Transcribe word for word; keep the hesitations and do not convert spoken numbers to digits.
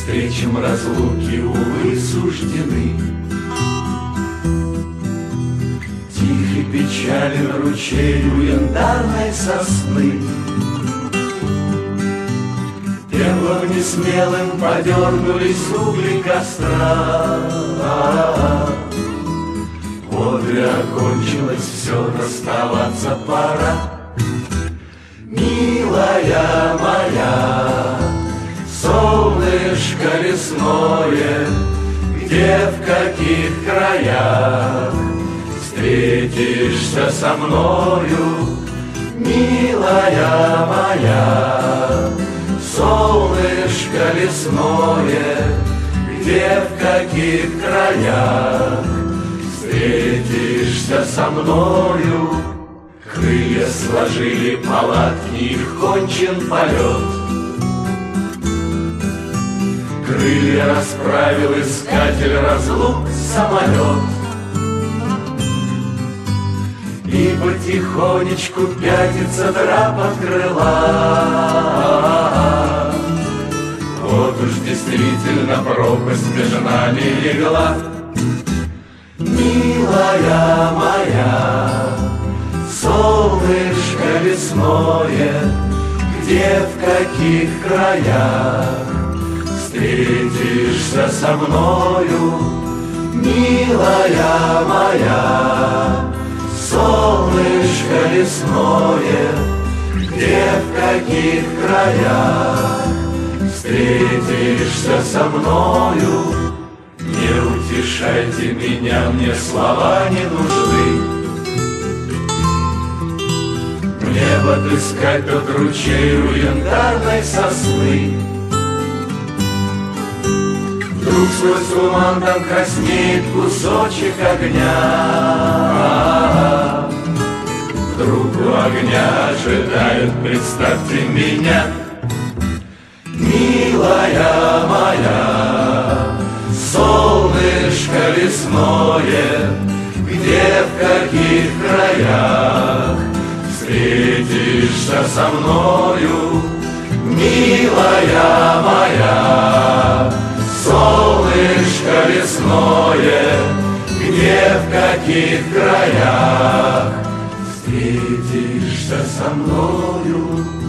Встречам разлуки, увы, суждены. Тихий печален ручей у янтарной сосны. Темлом несмелым подернулись угли костра. Вот и окончилось все, расставаться пора. Милая моя, солнышко лесное, где, в каких краях встретишься со мною, милая моя, солнышко лесное, где, в каких краях встретишься со мною. Крылья сложили палатки, их кончен полет. Крылья расправил искатель разлук самолет. И потихонечку пятится драп от крыла. Вот уж действительно пропасть между нами легла. Милая моя, солнышко лесное, где, в каких краях встретишься со мною, милая моя, солнышко лесное, где, в каких краях встретишься со мною. Не утешайте меня, мне слова не нужны. Мне бы отыскать тот ручей у янтарной сосны. Вдруг сквозь туман там краснеет кусочек огня. Вдруг у огня ожидают, представьте меня, милая моя, солнышко лесное, где, в каких краях встретишься со мною, милая моя, солнышко лесное, где, в каких краях встретишься со мною.